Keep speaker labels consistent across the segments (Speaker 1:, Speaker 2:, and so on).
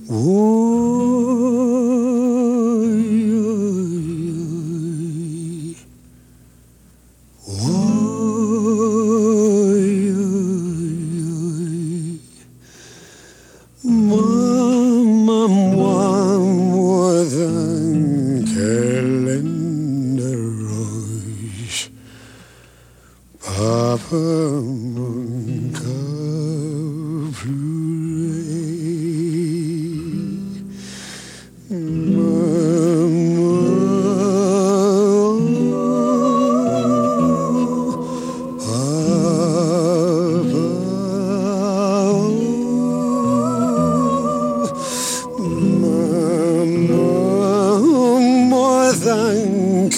Speaker 1: Mama more than calendar rose, Papa more than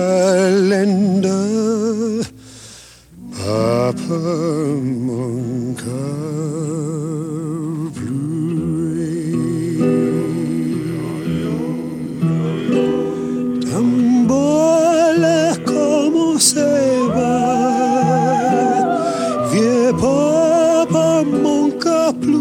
Speaker 1: calendar, Papa Monka Tambola como se va, vie Papa Monka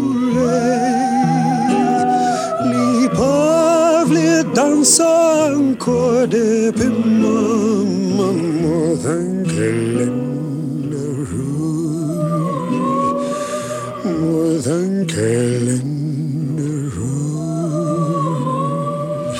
Speaker 1: Li pavle dansa ancora de pimma more than calendar rouge, more than calendar rouge.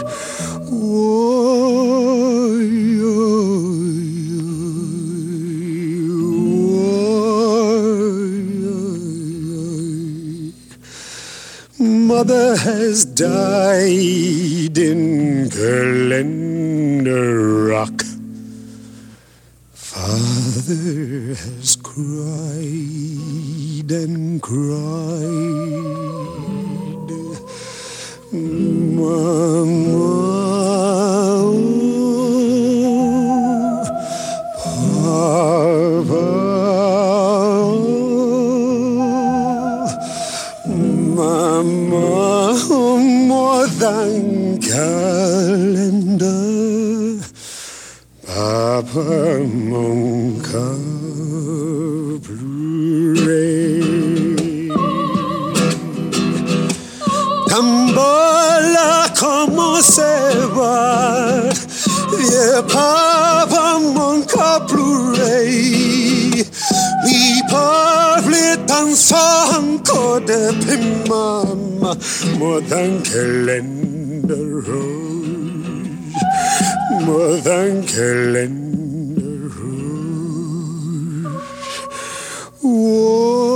Speaker 1: Mother has died in Calendar Rock. Father has cried and cried. Mama, Papa, Mama, more than calendar, Papa Monka Blu-ray. Tambola como se va, yeah, Papa Monka Blu-ray. Mi parle danza ancora de pimama, more than calendar rose, more than calendar rose. Whoa.